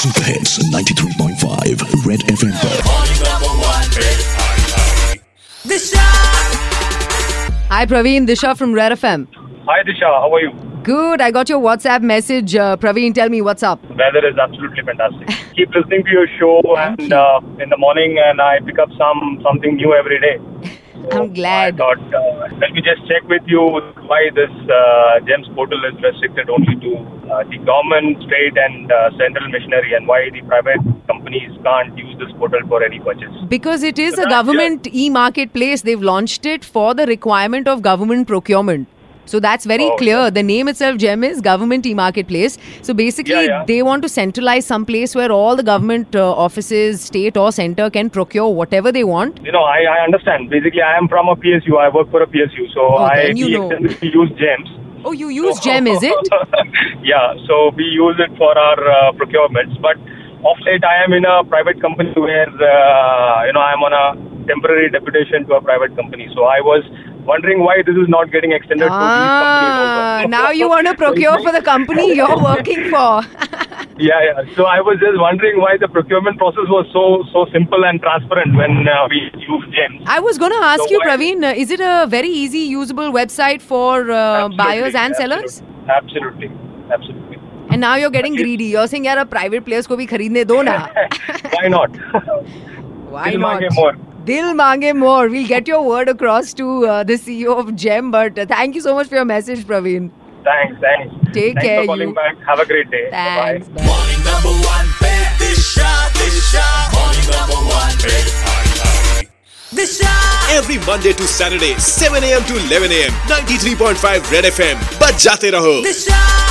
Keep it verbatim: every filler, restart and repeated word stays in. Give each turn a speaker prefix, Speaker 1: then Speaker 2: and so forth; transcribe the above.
Speaker 1: Super hits ninety-three point five red FM पर।
Speaker 2: Hi Praveen, Disha from Red F M.
Speaker 3: Hi Disha, how are you?
Speaker 2: Good, I got your WhatsApp message. Uh, Praveen, tell me what's up.
Speaker 3: Weather is absolutely fantastic. Keep listening to your show and uh, in the morning, and I pick up some something new every day. So
Speaker 2: I'm glad.
Speaker 3: I thought, uh, let me just check with you why this uh, GEMS portal is restricted only to uh, the government, state and uh, central machinery, and why the private companies can't use this portal for any purchase.
Speaker 2: Because it is
Speaker 3: So
Speaker 2: a
Speaker 3: that's
Speaker 2: government e-marketplace. They've launched it for the requirement of government procurement. So that's very
Speaker 3: Oh,
Speaker 2: clear. The name itself, GEM, is Government E-Marketplace. So basically,
Speaker 3: Yeah, yeah.
Speaker 2: they want to centralize some place where all the government uh, offices, state or center, can procure whatever they want.
Speaker 3: You know, I, I understand. Basically, I am from a P S U. I work for a P S U. So
Speaker 2: Oh,
Speaker 3: I
Speaker 2: then you
Speaker 3: we
Speaker 2: know.
Speaker 3: extensively use GEMS.
Speaker 2: Oh, you use
Speaker 3: So-
Speaker 2: GEM, is it?
Speaker 3: Yeah, so we use it for our uh, procurements. But of late, I am in a private company where, uh, you know, I am on a temporary deputation to a private company. So I was wondering why this is not getting extended to these companies
Speaker 2: Ah,
Speaker 3: also.
Speaker 2: now you want to procure for the company you're working for.
Speaker 3: Yeah, yeah. So I was just wondering why the procurement process was so so simple and transparent when uh, we use GEMS.
Speaker 2: I was going to ask
Speaker 3: So
Speaker 2: you,
Speaker 3: why-
Speaker 2: Praveen, uh, is it a very easy usable website for uh,
Speaker 3: Absolutely,
Speaker 2: buyers and sellers?
Speaker 3: Absolutely, absolutely.
Speaker 2: And now you're getting greedy. You're saying, यार, a private place को भी खरीदने दो ना.
Speaker 3: Why not?
Speaker 2: Why
Speaker 3: Dil
Speaker 2: not?
Speaker 3: मांगे more.
Speaker 2: Dil mange more. We'll get your word across to uh, the C E O of GEM. But uh, thank you so much for your message, Praveen.
Speaker 3: Thanks, thanks.
Speaker 2: Take
Speaker 3: Thanks
Speaker 2: care,
Speaker 3: for calling
Speaker 2: you.
Speaker 3: back. Have a great day.
Speaker 2: Thanks.
Speaker 3: Bye.
Speaker 2: Bye.
Speaker 4: Morning number one, babe. Disha, Disha. Morning number one, babe. Disha.
Speaker 5: Every Monday to Saturday, seven a m to eleven a m ninety-three point five Red F M. बजाते रहो.
Speaker 4: Disha.